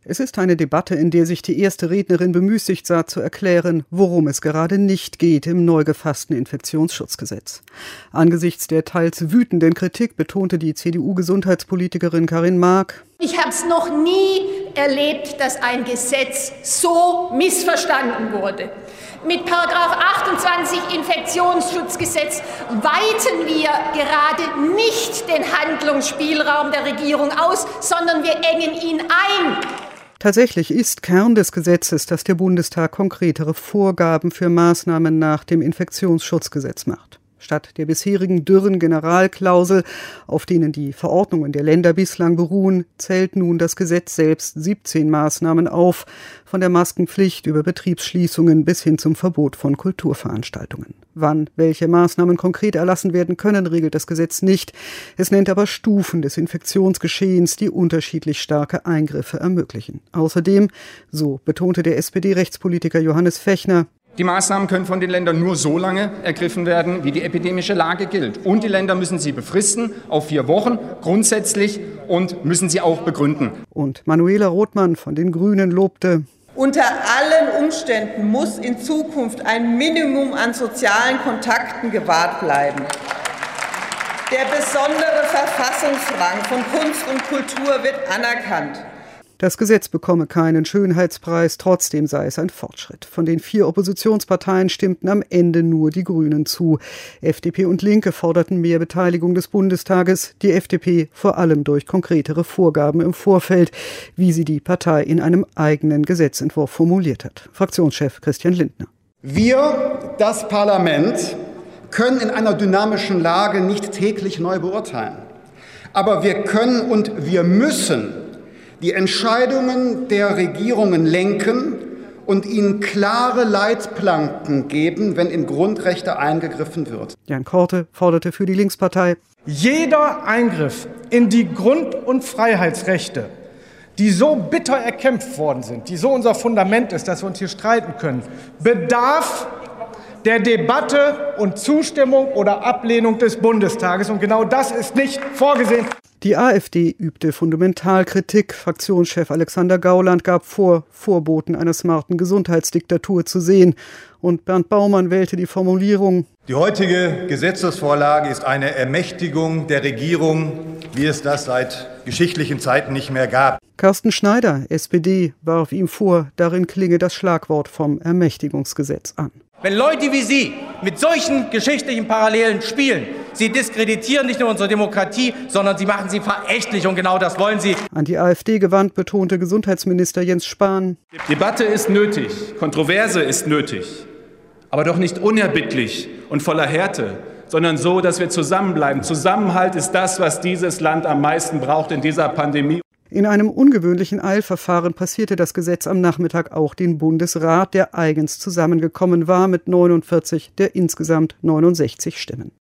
Es ist eine Debatte, in der sich die erste Rednerin bemüßigt sah, zu erklären, worum es gerade nicht geht im neu gefassten Infektionsschutzgesetz. Angesichts der teils wütenden Kritik betonte die CDU-Gesundheitspolitikerin Karin Mark: Ich habe es noch nie erlebt, dass ein Gesetz so missverstanden wurde. Mit § 28 Infektionsschutzgesetz weiten wir gerade nicht den Handlungsspielraum der Regierung aus, sondern wir engen ihn ein. Tatsächlich ist Kern des Gesetzes, dass der Bundestag konkretere Vorgaben für Maßnahmen nach dem Infektionsschutzgesetz macht. Statt der bisherigen dürren Generalklausel, auf denen die Verordnungen der Länder bislang beruhen, zählt nun das Gesetz selbst 17 Maßnahmen auf, von der Maskenpflicht über Betriebsschließungen bis hin zum Verbot von Kulturveranstaltungen. Wann welche Maßnahmen konkret erlassen werden können, regelt das Gesetz nicht. Es nennt aber Stufen des Infektionsgeschehens, die unterschiedlich starke Eingriffe ermöglichen. Außerdem, so betonte der SPD-Rechtspolitiker Johannes Fechner, die Maßnahmen können von den Ländern nur so lange ergriffen werden, wie die epidemische Lage gilt. Und die Länder müssen sie befristen auf 4 Wochen grundsätzlich und müssen sie auch begründen. Und Manuela Rothmann von den Grünen lobte: Unter allen Umständen muss in Zukunft ein Minimum an sozialen Kontakten gewahrt bleiben. Der besondere Verfassungsrang von Kunst und Kultur wird anerkannt. Das Gesetz bekomme keinen Schönheitspreis, trotzdem sei es ein Fortschritt. Von den 4 Oppositionsparteien stimmten am Ende nur die Grünen zu. FDP und Linke forderten mehr Beteiligung des Bundestages, die FDP vor allem durch konkretere Vorgaben im Vorfeld, wie sie die Partei in einem eigenen Gesetzentwurf formuliert hat. Fraktionschef Christian Lindner: Wir, das Parlament, können in einer dynamischen Lage nicht täglich neu beurteilen. Aber wir können und wir müssen die Entscheidungen der Regierungen lenken und ihnen klare Leitplanken geben, wenn in Grundrechte eingegriffen wird. Jan Korte forderte für die Linkspartei: Jeder Eingriff in die Grund- und Freiheitsrechte, die so bitter erkämpft worden sind, die so unser Fundament ist, dass wir uns hier streiten können, bedarf der Debatte und Zustimmung oder Ablehnung des Bundestages. Und genau das ist nicht vorgesehen. Die AfD übte Fundamentalkritik. Fraktionschef Alexander Gauland gab vor, Vorboten einer smarten Gesundheitsdiktatur zu sehen. Und Bernd Baumann wählte die Formulierung: Die heutige Gesetzesvorlage ist eine Ermächtigung der Regierung, wie es das seit geschichtlichen Zeiten nicht mehr gab. Carsten Schneider, SPD, warf ihm vor, darin klinge das Schlagwort vom Ermächtigungsgesetz an. Wenn Leute wie Sie mit solchen geschichtlichen Parallelen spielen, Sie diskreditieren nicht nur unsere Demokratie, sondern Sie machen sie verächtlich, und genau das wollen Sie. An die AfD gewandt betonte Gesundheitsminister Jens Spahn: Debatte ist nötig, Kontroverse ist nötig, aber doch nicht unerbittlich und voller Härte, sondern so, dass wir zusammenbleiben. Zusammenhalt ist das, was dieses Land am meisten braucht in dieser Pandemie. In einem ungewöhnlichen Eilverfahren passierte das Gesetz am Nachmittag auch den Bundesrat, der eigens zusammengekommen war mit 49 der insgesamt 69 Stimmen.